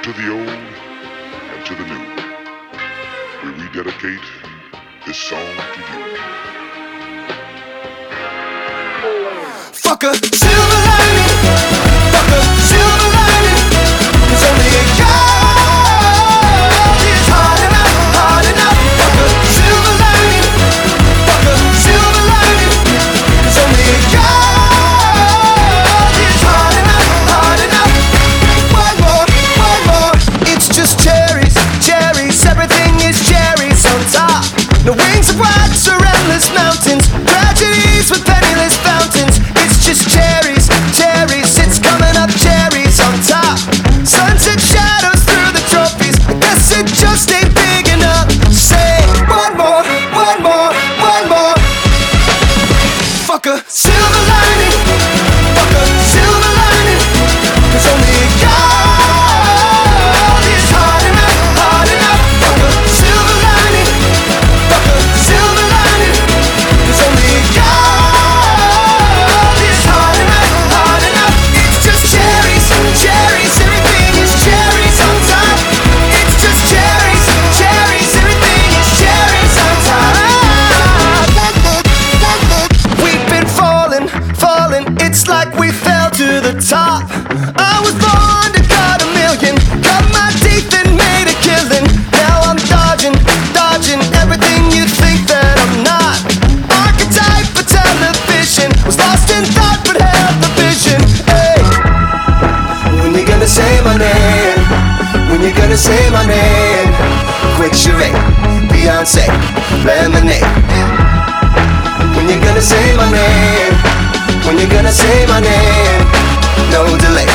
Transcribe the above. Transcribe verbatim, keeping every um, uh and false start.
to the old and to the new, we rededicate this song to you. Fuck a silver lining, fuck a silver lining, 'cause only a God is hard enough, hard enough. Fuck a silver lining, fuck a silver lining, 'cause only a God is hard enough, hard enough. One more, one more, it's just cherries, cherries, everything is cherries on top. No wings of rocks or endless mountains, tragedies with penniless fountains. It's just cherries, cherries, it's coming up cherries on top. Sunset shadows through the trophies, I guess it just ain't big enough. Say one more, one more, one more. Fuck a silver lining, fuck a silver lining, 'cause only God is hard enough, hard enough. Fuck a silver lining, fuck a silver lining, 'cause only God is hard enough, hard enough. It's just cherries, cherries, everything is cherries on top. It's just cherries, cherries, everything is cherries on top. We've been falling, falling, it's like we fell to the top. I was born to cut a million, cut my teeth and made a killing. Now I'm dodging, dodging everything you think that I'm not. Archetype for television, was lost in thought but held the vision. Hey, when you gonna say my name? When you gonna say my name? Quick charade, Beyonce, lemonade. When you gonna say my name? When you gonna say my name? No delay.